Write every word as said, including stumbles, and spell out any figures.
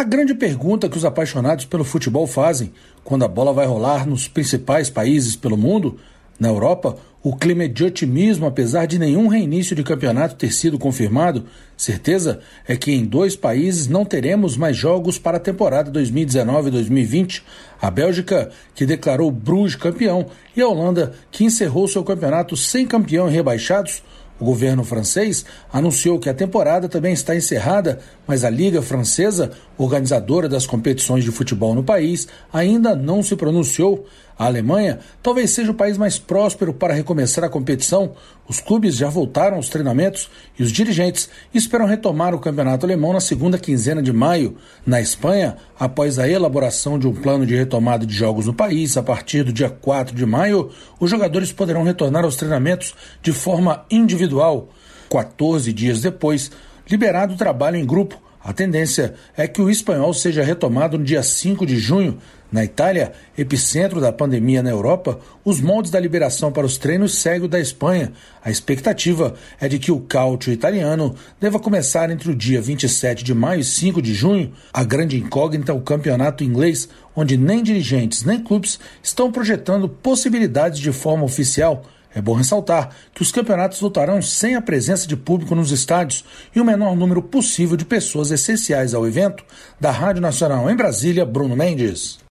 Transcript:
A grande pergunta que os apaixonados pelo futebol fazem quando a bola vai rolar nos principais países pelo mundo, na Europa, o clima é de otimismo, apesar de nenhum reinício de campeonato ter sido confirmado. Certeza é que em dois países não teremos mais jogos para a temporada dois mil e dezenove e dois mil e vinte. A Bélgica, que declarou Bruges campeão, e a Holanda, que encerrou seu campeonato sem campeão e rebaixados. O governo francês anunciou que a temporada também está encerrada, mas a Liga Francesa, organizadora das competições de futebol no país, ainda não se pronunciou. A Alemanha talvez seja o país mais próspero para recomeçar a competição. Os clubes já voltaram aos treinamentos e os dirigentes esperam retomar o campeonato alemão na segunda quinzena de maio. Na Espanha, após a elaboração de um plano de retomada de jogos no país, a partir do dia quatro de maio, os jogadores poderão retornar aos treinamentos de forma individual. quatorze dias depois, liberado o trabalho em grupo. A tendência é que o espanhol seja retomado no dia cinco de junho. Na Itália, epicentro da pandemia na Europa, os moldes da liberação para os treinos seguem o da Espanha. A expectativa é de que o Calcio italiano deva começar entre o dia vinte e sete de maio e cinco de junho. A grande incógnita é o campeonato inglês, onde nem dirigentes nem clubes estão projetando possibilidades de forma oficial. É bom ressaltar que os campeonatos voltarão sem a presença de público nos estádios e o menor número possível de pessoas essenciais ao evento. Da Rádio Nacional em Brasília, Bruno Mendes.